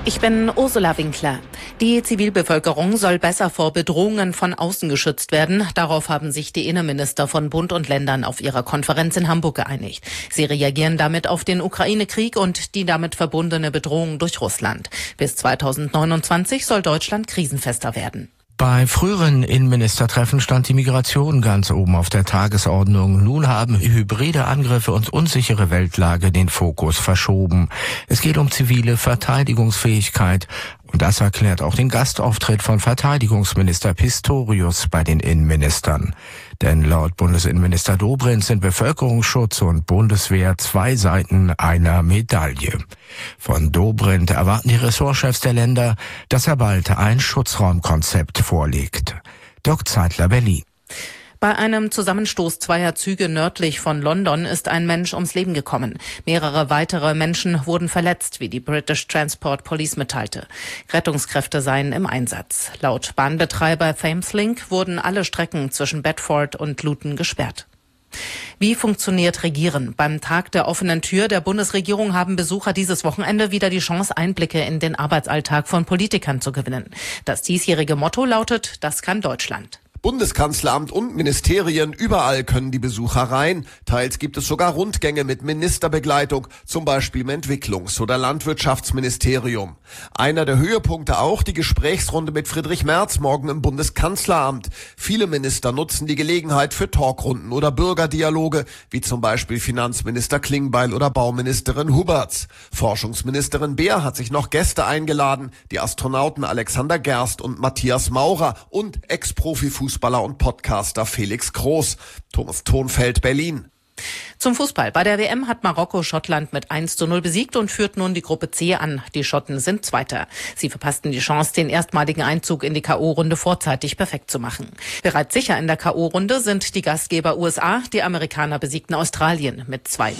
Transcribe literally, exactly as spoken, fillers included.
Ich bin Ursula Winkler. Die Zivilbevölkerung soll besser vor Bedrohungen von außen geschützt werden. Darauf haben sich die Innenminister von Bund und Ländern auf ihrer Konferenz in Hamburg geeinigt. Sie reagieren damit auf den Ukraine-Krieg und die damit verbundene Bedrohung durch Russland. Bis zweitausendneunundzwanzig soll Deutschland krisenfester werden. Bei früheren Innenministertreffen stand die Migration ganz oben auf der Tagesordnung. Nun haben hybride Angriffe und unsichere Weltlage den Fokus verschoben. Es geht um zivile Verteidigungsfähigkeit. Und das erklärt auch den Gastauftritt von Verteidigungsminister Pistorius bei den Innenministern. Denn laut Bundesinnenminister Dobrindt sind Bevölkerungsschutz und Bundeswehr zwei Seiten einer Medaille. Von Dobrindt erwarten die Ressortchefs der Länder, dass er bald ein Schutzraumkonzept vorlegt. Dirk Zeitler, Berlin. Bei einem Zusammenstoß zweier Züge nördlich von London ist ein Mensch ums Leben gekommen. Mehrere weitere Menschen wurden verletzt, wie die British Transport Police mitteilte. Rettungskräfte seien im Einsatz. Laut Bahnbetreiber Thameslink wurden alle Strecken zwischen Bedford und Luton gesperrt. Wie funktioniert Regieren? Beim Tag der offenen Tür der Bundesregierung haben Besucher dieses Wochenende wieder die Chance, Einblicke in den Arbeitsalltag von Politikern zu gewinnen. Das diesjährige Motto lautet: Das kann Deutschland. Bundeskanzleramt und Ministerien, überall können die Besucher rein. Teils gibt es sogar Rundgänge mit Ministerbegleitung, zum Beispiel im Entwicklungs- oder Landwirtschaftsministerium. Einer der Höhepunkte auch die Gesprächsrunde mit Friedrich Merz morgen im Bundeskanzleramt. Viele Minister nutzen die Gelegenheit für Talkrunden oder Bürgerdialoge, wie zum Beispiel Finanzminister Klingbeil oder Bauministerin Huberts. Forschungsministerin Beer hat sich noch Gäste eingeladen, die Astronauten Alexander Gerst und Matthias Maurer und Ex-Profi-Fußballer Fußballer und Podcaster Felix Groß. Thomas Thonfeld, Berlin. Zum Fußball. Bei der W M hat Marokko Schottland mit eins zu null besiegt und führt nun die Gruppe C an. Die Schotten sind Zweiter. Sie verpassten die Chance, den erstmaligen Einzug in die K O-Runde vorzeitig perfekt zu machen. Bereits sicher in der K O-Runde sind die Gastgeber U S A. Die Amerikaner besiegten Australien mit zwei